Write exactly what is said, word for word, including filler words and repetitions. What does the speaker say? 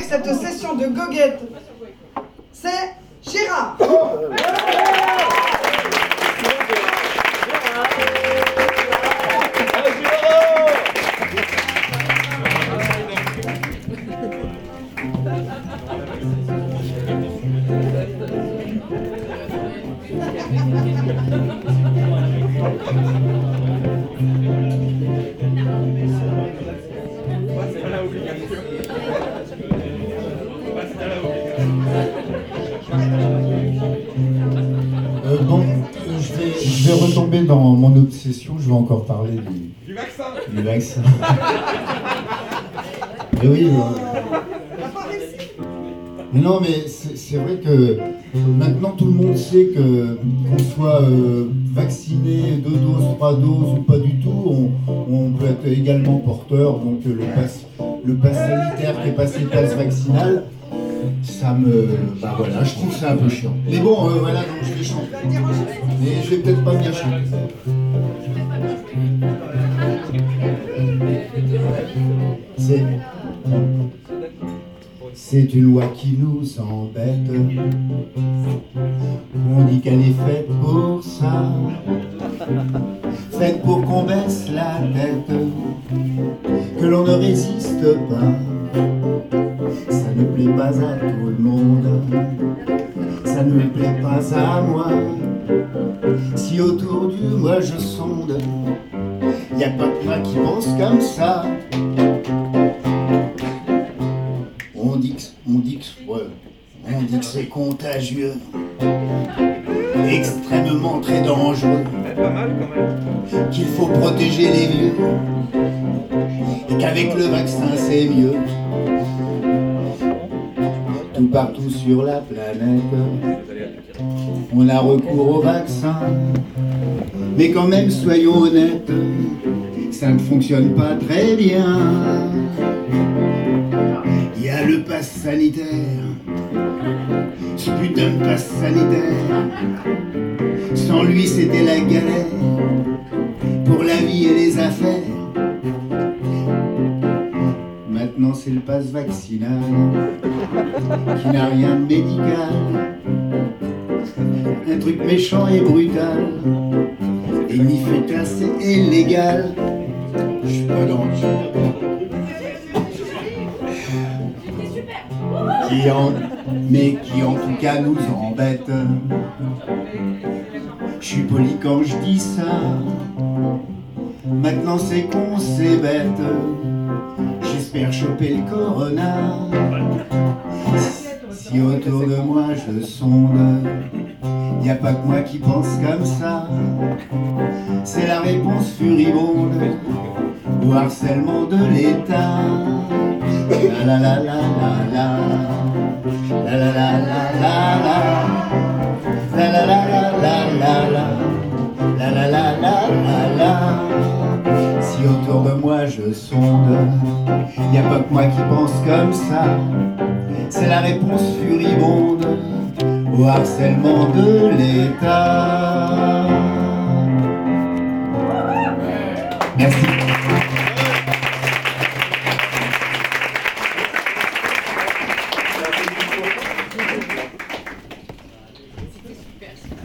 cette session de goguette, c'est Gérard. Euh, bon, je vais, je vais retomber dans mon obsession, je vais encore parler du, Du vaccin. du vaccin. Mais oui, euh, mais non, mais c'est c'est vrai que maintenant tout le monde sait que qu'on soit euh, vacciné, deux doses, trois doses ou pas du tout, on, on peut être également porteur. Donc euh, le pass, le pass sanitaire qui est passé pass vaccinal, ça me, bah voilà, je trouve ça un peu chiant. Mais bon, euh, voilà, donc je vais chanter. Mais je vais peut-être pas bien chanter. C'est C'est une loi qui nous embête. On dit qu'elle est faite pour ça, faite pour qu'on baisse la tête, que l'on ne résiste pas. Ça ne plaît pas à tout le monde, ça ne me plaît pas à moi. Si autour du moi je sonde, y a pas que moi qui pense comme ça. On dit que, on dit que, ouais, on dit que c'est contagieux, extrêmement très dangereux, Pas mal quand même. qu'il faut protéger les vieux, et qu'avec le vaccin c'est mieux. Tout partout sur la planète, on a recours au vaccin, mais quand même soyons honnêtes, ça ne fonctionne pas très bien. Il y a le pass sanitaire, ce putain de pass sanitaire, sans lui c'était la galère, pour la vie et les affaires. Maintenant c'est le pass vaccinal, qui n'a rien de médical, un truc méchant et brutal, inefficace et illégal. Je suis pas dans le Qui en, mais qui en tout cas nous embête. Je suis poli quand je dis ça, maintenant c'est con, c'est bête. J'espère choper le corona. Si autour de moi je sonde, y a pas que moi qui pense comme ça. C'est la réponse furibonde au harcèlement de l'État. La la la la la la la la la la la la la la la la la la la la. Si autour de moi je sonde, y a pas que moi qui pense comme ça. C'est la réponse furibonde au harcèlement de l'État. Merci.